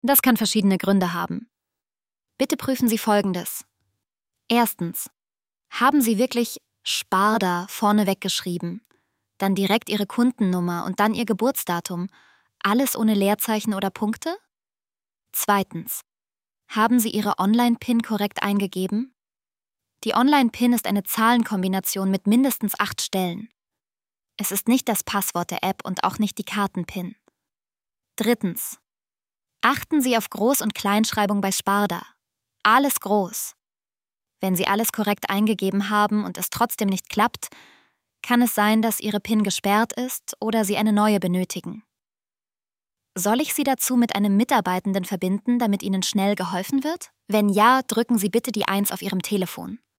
Das kann verschiedene Gründe haben. Bitte prüfen Sie Folgendes. Erstens. Haben Sie wirklich Sparda vorneweg geschrieben? Dann direkt Ihre Kundennummer und dann Ihr Geburtsdatum. Alles ohne Leerzeichen oder Punkte? Zweitens. Haben Sie Ihre Online-PIN korrekt eingegeben? Die Online-PIN ist eine Zahlenkombination mit mindestens 8 Stellen. Es ist nicht das Passwort der App und auch nicht die Karten-PIN. Drittens. Achten Sie auf Groß- und Kleinschreibung bei Sparda. Alles groß. Wenn Sie alles korrekt eingegeben haben und es trotzdem nicht klappt, kann es sein, dass Ihre PIN gesperrt ist oder Sie eine neue benötigen. Soll ich Sie dazu mit einem Mitarbeitenden verbinden, damit Ihnen schnell geholfen wird? Wenn ja, drücken Sie bitte die 1 auf Ihrem Telefon.